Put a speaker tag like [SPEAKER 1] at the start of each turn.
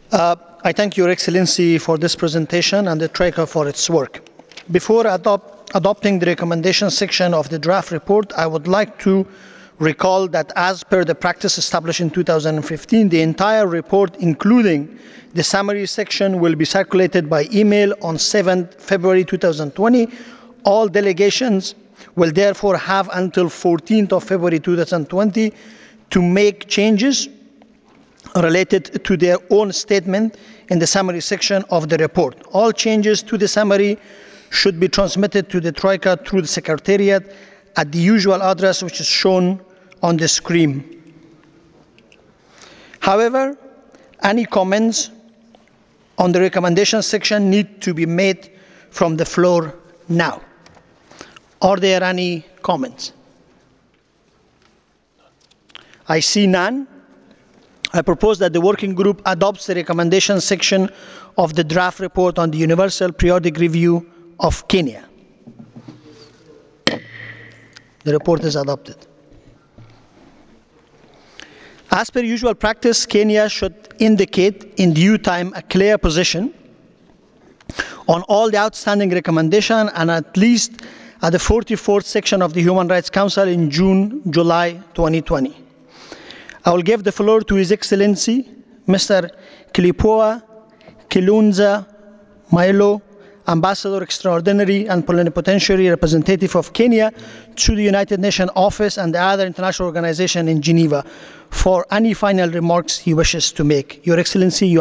[SPEAKER 1] I thank Your Excellency for this presentation and the Troika for its work. Before adopting the recommendation section of the draft report, I would like to recall that as per the practice established in 2015, the entire report, including the summary section, will be circulated by email on 7 February 2020. All delegations will therefore have until 14 February 2020 to make changes related to their own statement in the summary section of the report. All changes to the summary should be transmitted to the Troika through the Secretariat at the usual address, which is shown on the screen. However, any comments on the recommendation section need to be made from the floor now. Are there any comments? I see none. I propose that the working group adopts the recommendation section of the draft report on the Universal Periodic Review of Kenya. The report is adopted. As per usual practice, Kenya should indicate in due time a clear position on all the outstanding recommendations and at least at the 44th section of the Human Rights Council in July 2020. I will give the floor to His Excellency, Mr. Kilipoa Kilunza Mailo, Ambassador Extraordinary and Plenipotentiary Representative of Kenya to the United Nations Office and the other international organizations in Geneva, for any final remarks he wishes to make. Your Excellency,